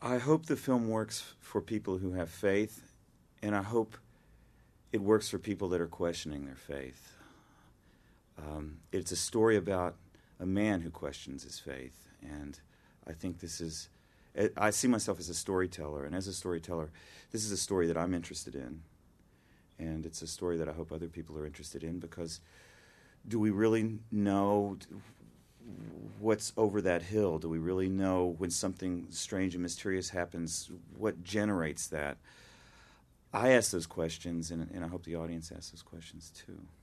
I hope the film works for people who have faith, and I hope it works for people that are questioning their faith. It's a story about a man who questions his faith, and I think I see myself as a storyteller, and as a storyteller, this is a story that I'm interested in, and it's a story that I hope other people are interested in, because do we really know what's over that hill? Do we really know when something strange and mysterious happens, what generates that? I ask those questions, and I hope the audience asks those questions too.